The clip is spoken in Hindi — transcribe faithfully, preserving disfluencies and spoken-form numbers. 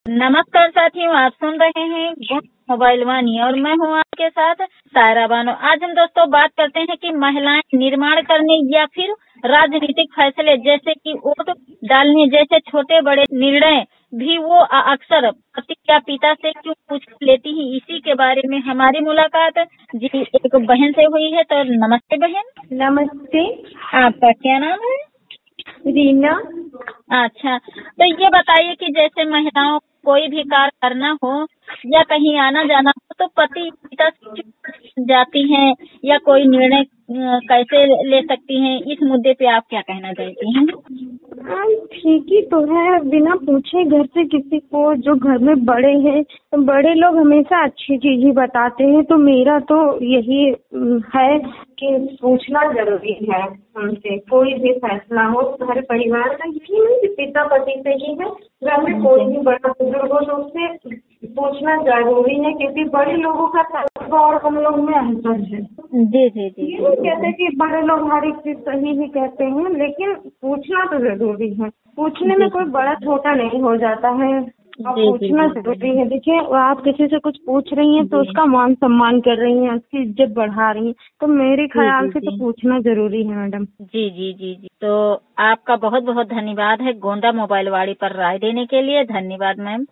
नमस्कार साथियों, आप सुन रहे हैं गुड मोबाइल वाणी और मैं हूं आपके साथ सायरा बानो। आज हम दोस्तों बात करते हैं कि महिलाएं निर्माण करने या फिर राजनीतिक फैसले जैसे कि वोट डालने जैसे छोटे बड़े निर्णय भी वो अक्सर पति या पिता से क्यों पूछ लेती हैं। इसी के बारे में हमारी मुलाकात जी एक बहन से हुई है। तो नमस्ते बहन। नमस्ते। आपका क्या नाम है? रीना। अच्छा, तो ये बताइए कि जैसे महिलाओं कोई भी कार्य करना हो या कहीं आना जाना हो तो पति पिता से क्यों जाती हैं या कोई निर्णय कैसे ले सकती हैं, इस मुद्दे पे आप क्या कहना चाहती हैं? ठीक ही तो है, बिना पूछे घर से किसी को, जो घर में बड़े हैं, बड़े लोग हमेशा अच्छी चीज ही बताते हैं। तो मेरा तो यही है कि पूछना जरूरी है उनसे। कोई भी फैसला हो घर परिवार का, यही नहीं कि पिता पति से ही है, घर में कोई भी बड़ा बुजुर्ग हो तो उससे पूछना जरूरी है, क्योंकि बड़े लोगों का तजुर्बा और हम लोग में अंतर है। जी जी जी। ये नहीं कहते कि बड़े लोग हर एक चीज सही ही कहते हैं, लेकिन पूछना तो जरूरी है। पूछने में कोई बड़ा छोटा नहीं हो जाता है, और पूछना जरूरी है। देखिए, आप किसी से कुछ पूछ रही हैं तो उसका मान सम्मान कर रही हैं, उसकी इज्जत बढ़ा रही हैं, तो मेरे ख्याल से तो पूछना जरूरी है मैडम। जी जी जी जी। तो आपका बहुत बहुत धन्यवाद है गोंडा मोबाइल वाणी पर राय देने के लिए। धन्यवाद मैम।